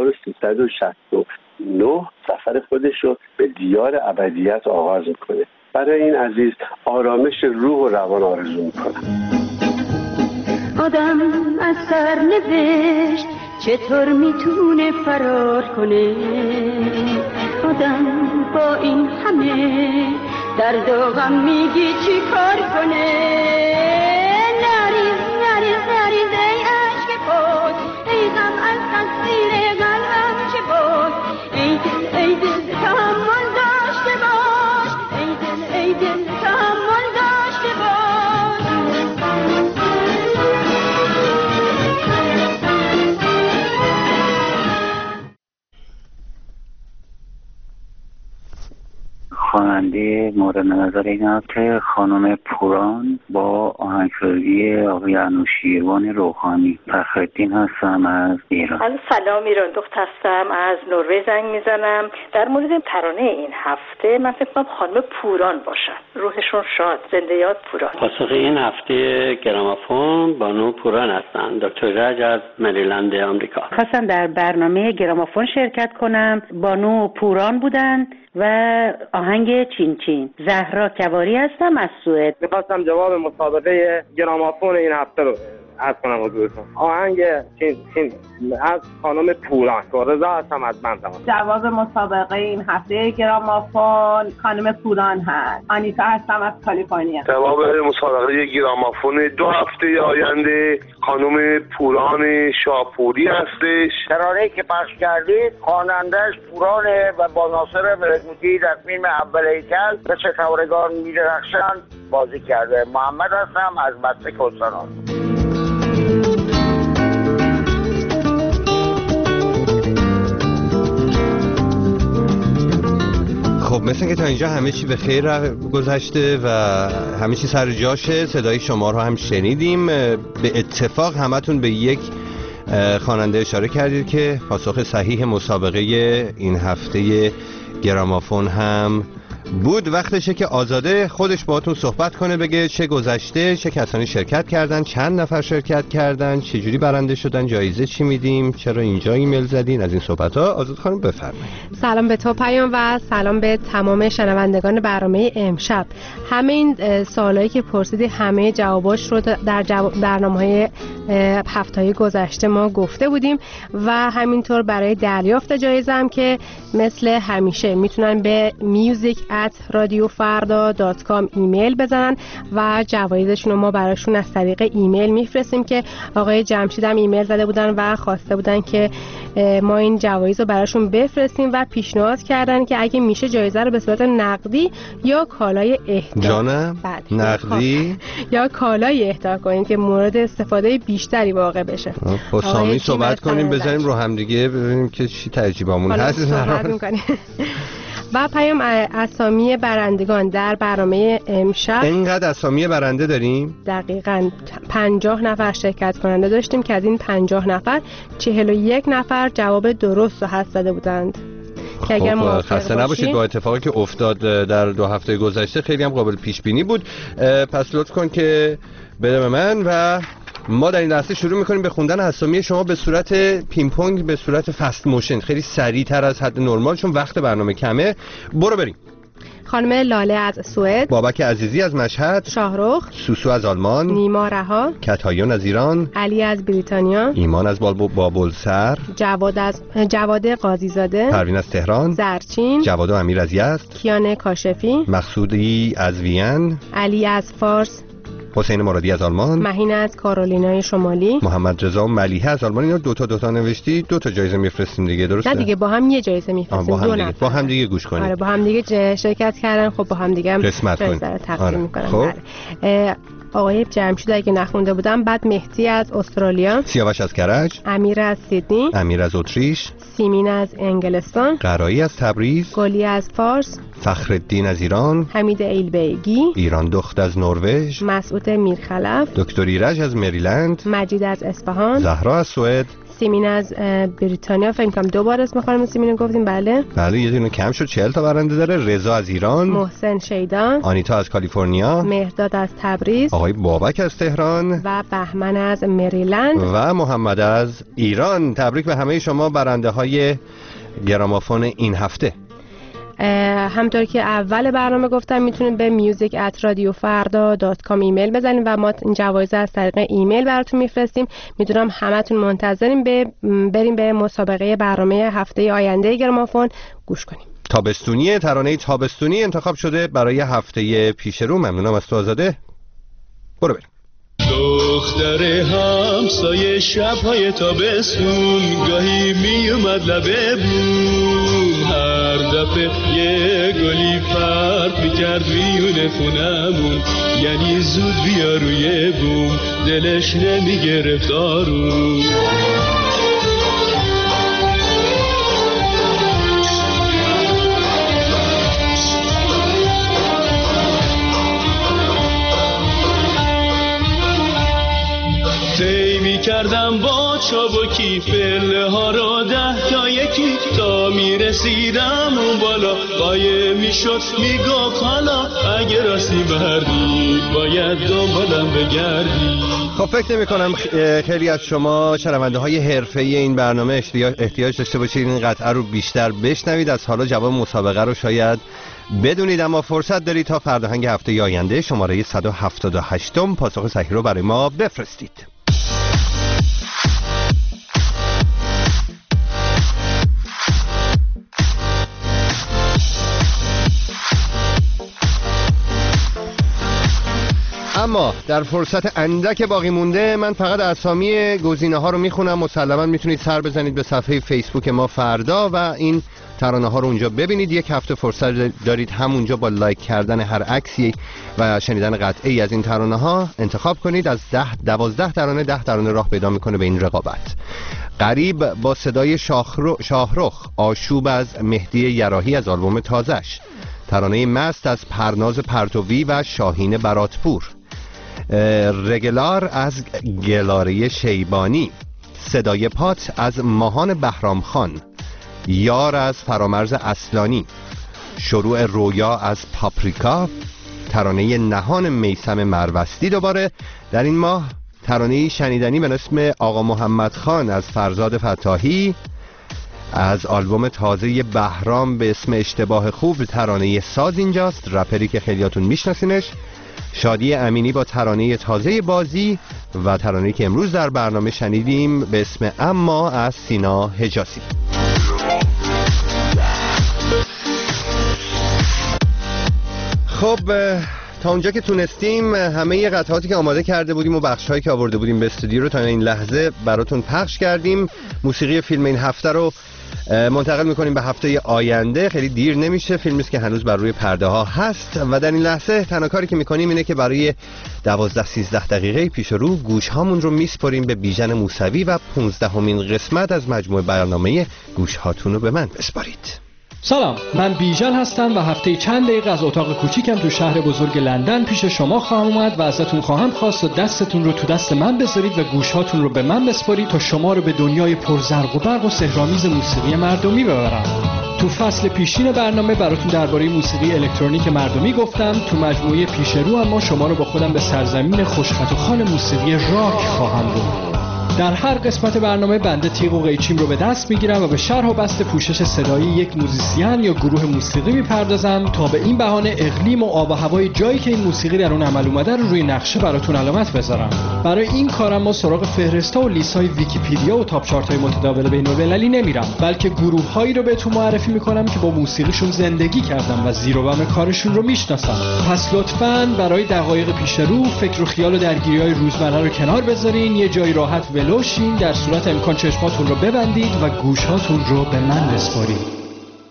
1369 سفر خودش رو به دیار ابدیت آغاز میکنه. برای این عزیز آرامش روح و روان آرزو میکنم. آدم از سرنوشت چطور میتونه فرار کنه؟ آدم با این همه درد و غم میگی چی کار کنه؟ نریز نریز نریز ای عشق بود، ای غم از تقصیر قلبم چه بود؟ ای دل تحمل داشته باش، ای دل تحمل داشته باش. خواننده مورد نظر این است که خانم پوران با آهنگسازی آقای انوشیروان روحانی. فخرالدین هستم از ایران. سلام، ایران دخت هستم، از نروژ زنگ میزنم. در مورد ترانه این هفته من فکر کنم خانم پوران باشن، روحشون شاد، زنده یاد پوران. پاسخ این هفته گرامافون بانو پوران هستن، دکتر رج از مریلند آمریکا. خواستم در برنامه گرامافون شرکت کنم. بانو پوران بودن و آهنگ چین چین. زهرا کواری هستم از سوئد. میخواستم جواب مسابقه گرامافون این هفته رو عرض کنم حضورتون. آهنگ چین چین از خانم پوران. رضا هستم از منطقه. جواب مسابقه این هفته گرامافون خانم پوران هست. آنیتا هستم از کالیفرنیا. جواب مسابقه گرامافون 2 هفته آینده خانم پوران شاپوری هستش. ترانه‌ای که پخش کردید خواننده‌اش پورانه و با ناصر ملکوتی در فیلم اول هیکل به ستارگان می‌درخشند بازی کرده. محمد هستم از بسته کلسنان. خب مثل که تا اینجا همه چی به خیر گذشته و همه چی سر جاشه. صدای شما رو هم شنیدیم. به اتفاق همتون به یک خواننده اشاره کردید که پاسخ صحیح مسابقه این هفته گرامافون هم بود وقتشه که آزاده خودش باهاتون صحبت کنه، بگه چه گذشته، چه کسانی شرکت کردن، چند نفر شرکت کردن، چجوری برنده شدن، جایزه چی میدیم، چرا اینجا ایمیل زدین، از این صحبت ها. آزاده خانم بفرمایید. سلام به تو پیام و سلام به تمام شنوندگان برنامه امشب. همه این سوالایی که پرسیدی همه جواباش رو در برنامه‌های هفته‌های گذشته ما گفته بودیم و همینطور برای دریافت جایزه هم که مثل همیشه میتونن به music@radiofarda.com ایمیل بزنن و جوایزشون رو ما براشون از طریق ایمیل میفرستیم که آقای جمشید هم ایمیل زده بودن و خواسته بودن که ما این جوایز رو براشون بفرستیم و پیشنهاد کردن که اگه میشه جایزه رو به صورت نقدی یا کالای اهدا جانم نقدی یا کالای اهدا کنیم که مورد استفاده بیشتری واقع بشه. با سامی صحبت کنیم، بزنیم رو هم دیگه ببینیم که چی ترجیبامون هست. و پیام اسامی برندگان در برنامه امشب. اینقدر اسامی برنده داریم؟ دقیقاً 50 نفر شرکت کننده داشتیم که از این 50 نفر 41 نفر جواب درست رو حدس زده بودند. که اگر خسته نباشید با اتفاقی که افتاد در 2 هفته گذشته، خیلی هم قابل پیش بینی بود. پس لطف کن که بده به من و ما در این لحظه شروع میکنیم به خوندن اسامی شما به صورت پینگ پونگ، به صورت فست موشن، خیلی سریعتر از حد نرمال چون وقت برنامه کمه. برو بریم. خانم لاله از سوئد، بابک عزیزی از مشهد، شاهرخ، سوسو از آلمان، نیما رها، کتایون از ایران، علی از بریتانیا، ایمان از بابلسر، جواد قاضیزاده، پروین از تهران، زرچین، جواد و امیر از یزد، کیان کاشفی، مقصودی از وین، علی از فارس، حسین مرادی از آلمان، مهین از کارولینای شمالی، محمد رضا ملیحه از آلمان. اینا دو تا نوشتی، 2 تا جایزه میفرستیم دیگه، درسته؟ نه دیگه با هم یه جایزه میفرستیم، 2 نفر با هم دیگه گوش کنید. آره با هم دیگه شرکت کردن، خب با هم دیگه هم قسمت کنید، تقسیم میکنن. خب آقای جمشید اگه نخونده بودم، بعد مهدی از استرالیا، سیاوش از کرج، امیر از سیدنی، امیر از اتریش، سیمین از انگلستان، قرایی از تبریز، گلی از فارس، فخرالدین از ایران، حمید ایلبیگی، ایران دخت از نروژ، مسعود میرخلف، دکتر ایرج از مریلند، مجید از اصفهان، زهرا از سوئد، سیمین از بریتانیا. فکر کنم 2 بار اسم خانم سیمین گفتیم. بله یه دونه کم شد، 40 تا برنده داره. رضا از ایران، محسن شیدا، آنیتا از کالیفرنیا، مهرداد از تبریز، آقای بابک از تهران و بهمن از مریلند و محمد از ایران. تبریک به همه شما برنده های گرامافون این هفته. همطور که اول برنامه گفتم میتونید به music@radiofarda.com ایمیل بزنید و ما این جوایز از طریق ایمیل براتون میفرستیم. میدونم همتون منتظریم بریم به مسابقه برنامه هفته آینده گرامافون گوش کنیم. تابستونی، ترانه تابستونی انتخاب شده برای هفته پیش رو. ممنونم از تو آزاده. برو بریم. دختر همسایه شب‌های تابستون گاهی می اومد لبه بوم، هر دفعه یه گلی پرت میکرد میونه خونمون، یعنی زود بیا روی بوم دلش نمیگرفت آروم. کردم با چابکی فله ها رو 10 تا یکی تا میرسیدم اون بالا، قایم میشد میگفت حالا اگه راستی مردی باید دنبالم بگردی. خب فکر نمی کنم خیلی از شما شنونده های حرفه‌ای این برنامه احتیاج داشته باشید این قطعه رو بیشتر بشنوید. از حالا جواب مسابقه رو شاید بدونید، اما فرصت دارید تا فردا هفته آینده شماره 178 پاسخ صحیح رو برای ما بفرستید. اما در فرصت اندک باقی مونده من فقط اسامی گزینه ها رو میخونم. مسلما میتونید سر بزنید به صفحه فیسبوک ما فردا و این ترانه ها رو اونجا ببینید. 1 هفته فرصت دارید همونجا با لایک کردن هر عکسی و شنیدن قطعه‌ای از این ترانه ها انتخاب کنید. از 12 ترانه 10 ترانه راه پیدا میکنه به این رقابت. قریب با صدای شاهرخ، آشوب از مهدی یراحی از آلبوم تازش، ترانه مست از پرناز پرتوی و شاهین براتپور، رگلار از گلاره شیبانی، صدای پات از ماهان بهرام خان، یار از فرامرز اصلانی، شروع رویا از پاپریکا، ترانه نهان میثم مروستی دوباره در این ماه، ترانه شنیدنی به اسم آقا محمد خان از فرزاد فتاحی، از آلبوم تازه بهرام به اسم اشتباه خوب ترانه ساز اینجاست، رپری که خیلیاتون میشناسینش. شادی امینی با ترانه تازه بازی و ترانه‌ای که امروز در برنامه شنیدیم به اسم اما از سینا حجازی. خب تا اونجا که تونستیم همه قطعاتی که آماده کرده بودیم و بخش‌هایی که آورده بودیم به استودیو رو تا این لحظه براتون پخش کردیم. موسیقی فیلم این هفته رو منتقل میکنیم به هفته آینده، خیلی دیر نمیشه، فیلمی است که هنوز بر روی پرده ها هست و در این لحظه تنها کاری که میکنیم اینه که برای 12-13 دقیقه پیش رو گوش هامون رو میسپریم به بیژن موسوی و 15مین قسمت از مجموعه برنامه گوش هاتون رو به من بسپارید. سلام، من بیژن هستم و هفته چند دقیقه از اتاق کوچیکم تو شهر بزرگ لندن پیش شما خواهم اومد و ازتون خواهم خواست و دستتون رو تو دست من بذارید و گوشهاتون رو به من بسپارید تا شما رو به دنیای پرزرق و برق و سحرآمیز موسیقی مردمی ببرم. تو فصل پیشین برنامه براتون درباره موسیقی الکترونیک مردمی گفتم. تو مجموعه پیش رو اما شما رو با خودم به سرزمین خوشخط و خوان موسیقی راک خواهم برد. در هر قسمت برنامه بنده تیغ و قیچیم رو به دست میگیرم و به شرح و بسط پوشش صدایی یک موزیسین یا گروه موسیقی میپردازم تا به این بهانه اقلیم و آب و هوای جایی که این موسیقی در اون عمل اومده رو روی نقشه براتون علامت بذارم. برای این کارم ما سراغ فهرستا و لیست‌های ویکی‌پدیا و تاپ چارت‌های متداول بین‌المللی نمیرم، بلکه گروه‌هایی رو بهتون معرفی میکنم که با موسیقیشون زندگی کردم و زیر و بم کارشون رو میشناسم. پس لطفاً برای دقایق پیش رو فکر و خیال و درگیری‌های روزمره رو کنار بذارین، یه جای راحت ولوشین، در صورت امکان چشماتون رو ببندید و گوشهاتون رو به من بسپارید.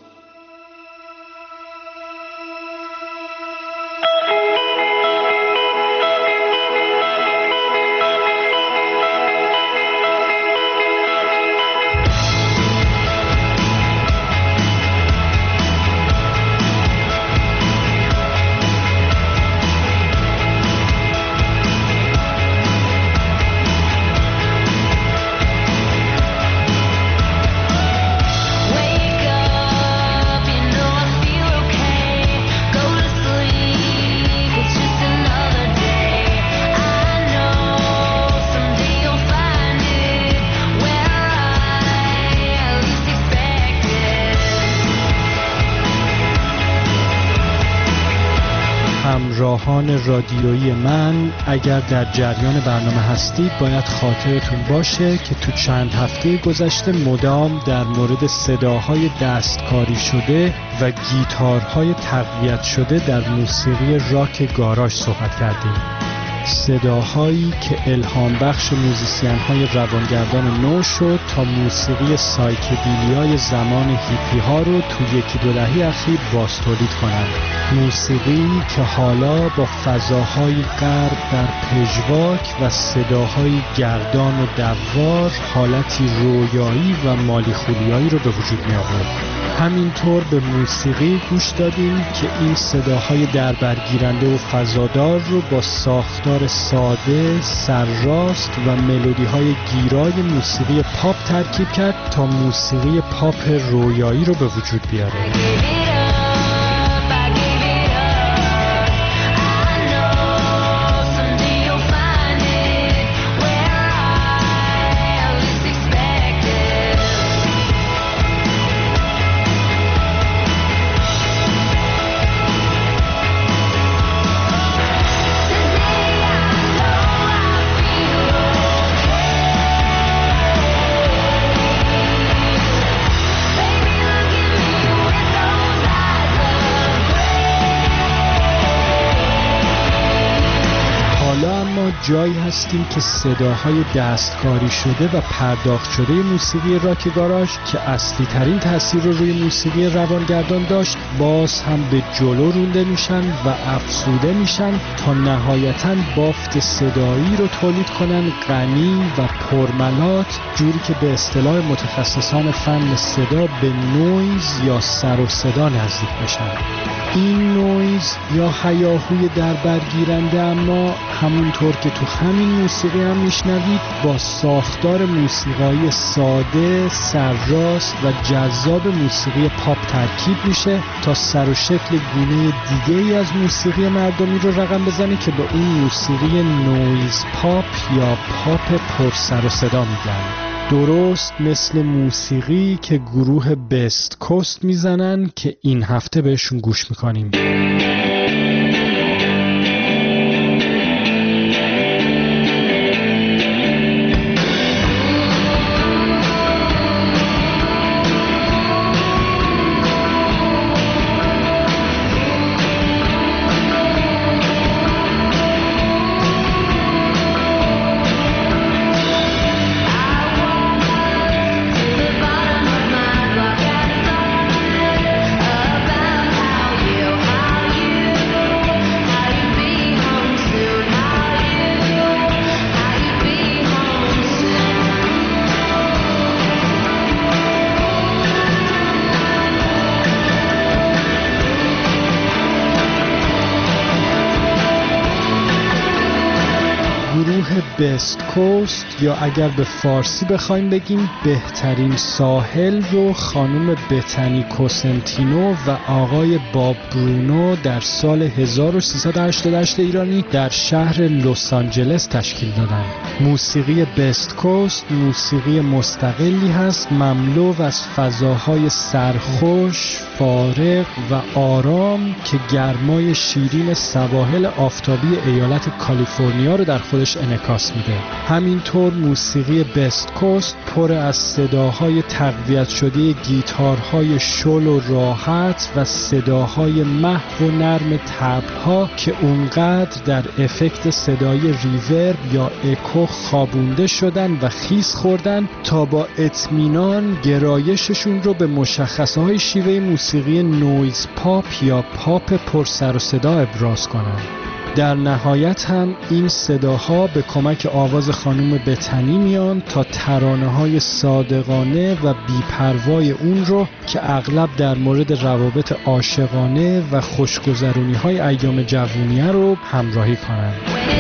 همراهان رادیویی من، اگر در جریان برنامه هستید باید خاطرتون باشه که تو چند هفته گذشته مدام در مورد صداهای دستکاری شده و گیتارهای تقویت شده در موسیقی راک گاراژ صحبت کردیم. صداهایی که الهام بخش موزیسین‌های روانگردان نو شد تا موسیقی سایکدیلیای زمان هیپی ها رو تو یکی دو دهه اخیر بازتولید کنند. موسیقی که حالا با فضاهای غرب در پژواک و صداهای گردان و دوار حالتی رویایی و مالیخولیایی رو به وجود می آورد. همینطور به موسیقی گوش دادیم که این صداهای دربرگیرنده و فضادار رو با ساختار ساده، سرراست و ملودی‌های گیرای موسیقی پاپ ترکیب کرد تا موسیقی پاپ رویایی رو به وجود بیاره. جایی هستیم که صداهای دستکاری شده و پرداخت شده موسیقی راک گاراژ که اصلی ترین تاثیر رو روی موسیقی روانگردان داشت باز هم به جلو رونده میشن و افزوده میشن تا نهایتاً بافت صدایی رو تولید کنن غنی و پرملات، جوری که به اصطلاح متخصصان فن صدا به نویز یا سر و صدا نزدیک بشن. این نویز یا هیاهوی دربرگیرنده اما همونطور که تو همین موسیقی هم میشنوید با ساختار موسیقایی ساده، سرراست و جذاب موسیقی پاپ ترکیب میشه تا سر و شکل گونه دیگه ای از موسیقی مردمی رو رقم بزنه که به اون موسیقی نویز پاپ یا پاپ پر سر و صدا میگن. درست مثل موسیقی که گروه بست کوست میزنن که این هفته بهشون گوش میکنیم. بست کوست یا اگر به فارسی بخوایم بگیم بهترین ساحل رو خانم بتنی کوسنتینو و آقای باب برونو در سال 1388 ایرانی در شهر لس آنجلس تشکیل دادن. موسیقی بست کوست موسیقی مستقلی هست، مملو از فضاهای سرخوش، فارغ و آرام که گرمای شیرین سواحل آفتابی ایالت کالیفرنیا رو در خودش انعکاس میده. همینطور موسیقی بست کوست پر از صداهای تقویت شده گیتارهای شل و راحت و صداهای محو و نرم طبل‌ها که اونقدر در افکت صدای ریورب یا اکو خوابونده شدن و خیس خوردن تا با اطمینان گرایششون رو به مشخصه‌های شیوه موسیقی نویز پاپ یا پاپ پر سر و صدا ابراز کنن. در نهایت هم این صداها به کمک آواز خانم بتنی میان تا ترانه‌های صادقانه و بی‌پروای اون رو که اغلب در مورد روابط عاشقانه و خوشگذرونی‌های ایام جوونیه رو همراهی کنند.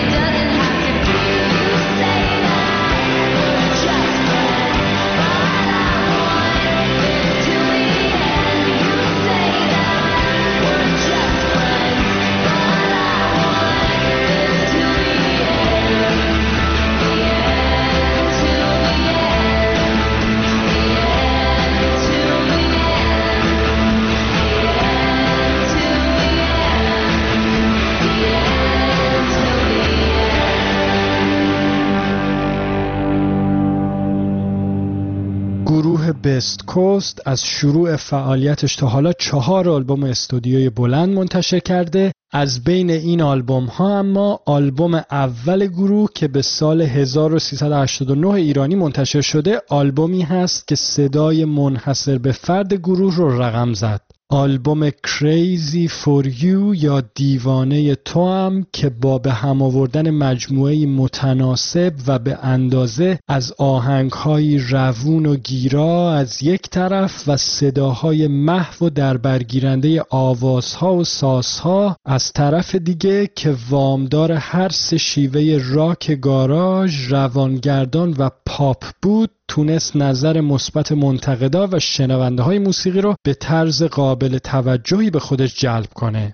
بست کوست از شروع فعالیتش تا حالا 4 آلبوم استودیوی بلند منتشر کرده. از بین این آلبوم ها اما آلبوم اول گروه که به سال 1389 ایرانی منتشر شده آلبومی هست که صدای منحصر به فرد گروه رو رقم زد. آلبوم Crazy for You یا دیوانه تو هم که با به هم آوردن مجموعه متناسب و به اندازه از آهنگ‌های روون و گیرا از یک طرف و صداهای محو و دربرگیرنده آوازها و سازها از طرف دیگه که وامدار هر سه شیوه راک گاراژ، روانگردان و پاپ بود، تونست نظر مثبت منتقدا و شنونده های موسیقی رو به طرز قابل توجهی به خودش جلب کنه.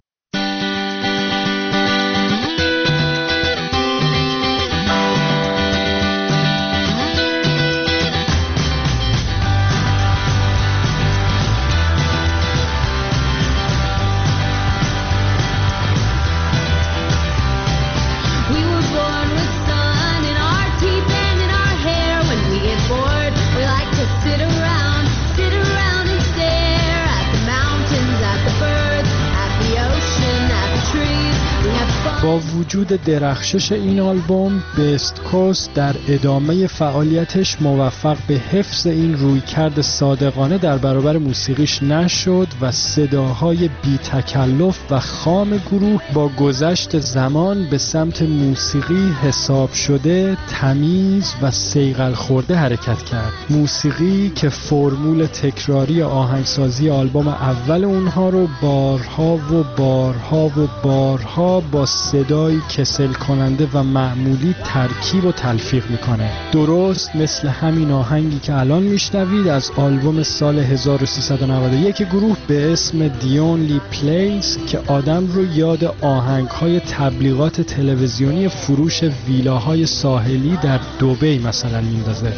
با وجود درخشش این آلبوم، بست کوست در ادامه فعالیتش موفق به حفظ این رویکرد صادقانه در برابر موسیقیش نشد و صداهای بی تکلف و خام گروه با گذشت زمان به سمت موسیقی حساب شده، تمیز و صیقل خورده حرکت کرد. موسیقی که فرمول تکراری آهنگسازی آلبوم اول اونها رو بارها و بارها و بارها با صدای صدایی کسل کننده و معمولی ترکیب و تلفیق میکنه. درست مثل همین آهنگی که الان میشنوید از آلبوم سال 1391 گروه به اسم The Only Place که آدم رو یاد آهنگ‌های تبلیغات تلویزیونی فروش ویلاهای ساحلی در دبی مثلا میندازه.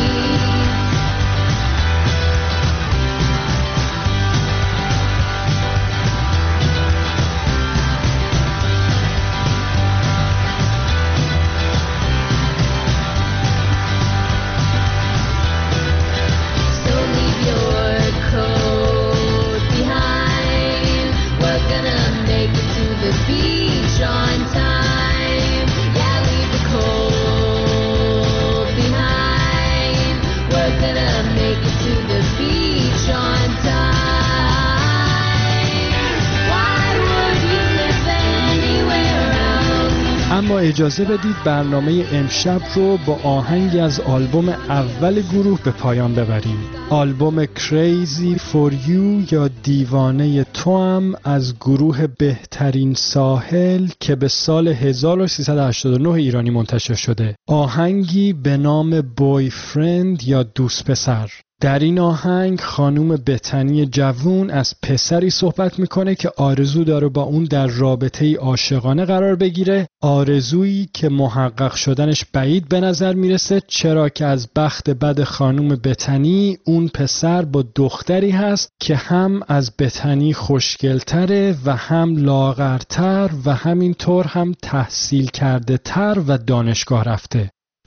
اما اجازه بدید برنامه امشب رو با آهنگی از آلبوم اول گروه به پایان ببریم. آلبوم Crazy for You یا دیوانه توام از گروه بهترین ساحل که به سال 1389 ایرانی منتشر شده. آهنگی به نام Boyfriend یا دوست پسر. در این آهنگ خانوم بتنی جوون از پسری صحبت میکنه که آرزو داره با اون در رابطه‌ای عاشقانه قرار بگیره، آرزویی که محقق شدنش بعید به نظر میرسه، چرا که از بخت بد خانوم بتنی اون پسر با دختری هست که هم از بتنی خوشگلتره و هم لاغرتر و همینطور هم تحصیل کرده تر و دانشگاه رفته.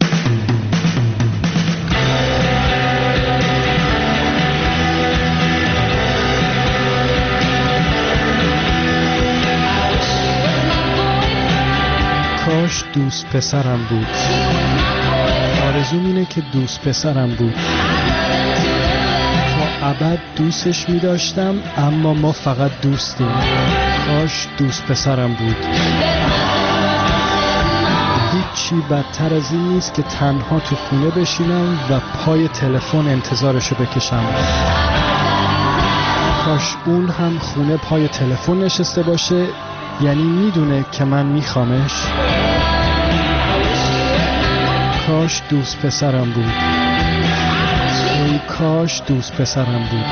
کاش دوست پسرم بود. آرزوم اینه که دوست پسرم بود. تا ابد دوستش می داشتم اما ما فقط دوستیم. کاش دوست پسرم بود. هیچی بدتر از این نیست که تنها تو خونه بشینم و پای تلفن انتظارشو بکشم. کاش اون هم خونه پای تلفن نشسته باشه، یعنی میدونه که من میخوامش. کاش دوست پسرم بود. ای کاش دوست پسرم بود.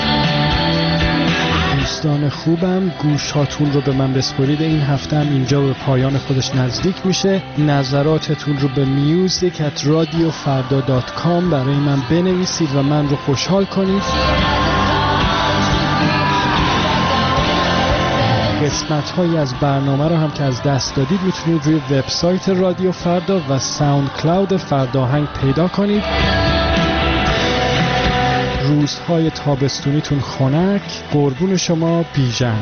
دوستان خوبم، گوش هاتون رو به من بسپرید. این هفته هم اینجا به پایان خودش نزدیک میشه. نظراتتون رو به music@radiofarda.com برای من بنویسید و من رو خوشحال کنید. قسمت‌هایی از برنامه رو هم که از دست دادید میتونید روی وبسایت رادیو فردا و ساوند کلاود فرداهنگ پیدا کنید. روزهای تابستونیتون خنک. قربون شما، بیژن.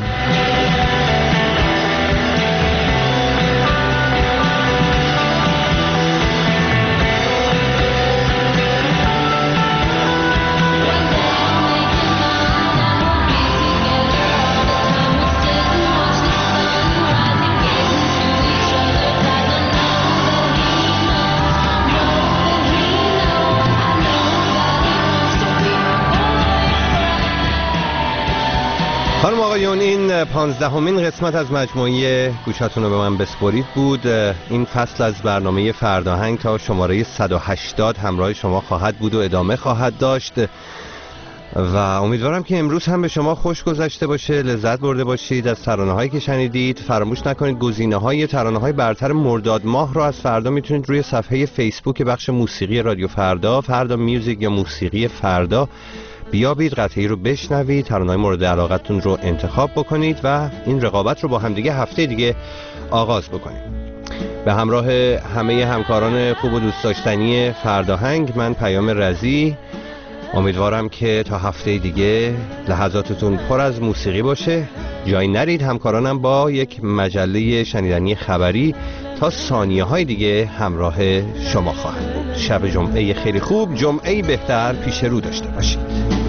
خانم آقایون، این 15مین قسمت از مجموعه گوشاتون رو به من بسپرید بود. این فصل از برنامه فرداهنگ تا شماره 180 همراه شما خواهد بود و ادامه خواهد داشت و امیدوارم که امروز هم به شما خوش گذشته باشه، لذت برده باشید از ترانه‌هایی که شنیدید. فراموش نکنید گزینه‌های ترانه‌های برتر مرداد ماه رو از فردا میتونید روی صفحه فیسبوک بخش موسیقی رادیو فردا، فردا میوزیک یا موسیقی فردا بیابید، قطعی رو بشنوید، ترانه‌های مورد علاقتون رو انتخاب بکنید و این رقابت رو با هم دیگه هفته دیگه آغاز بکنید. به همراه همه همکاران خوب و دوست داشتنی فرداهنگ، من پیام رضی امیدوارم که تا هفته دیگه لحظاتتون پر از موسیقی باشه. جایی نرید، همکارانم با یک مجله شنیدنی خبری تا ثانیه های دیگه همراه شما خواهند بود. شب جمعه خیلی خوب، جمعه بهتر پیش رو داشته باشید.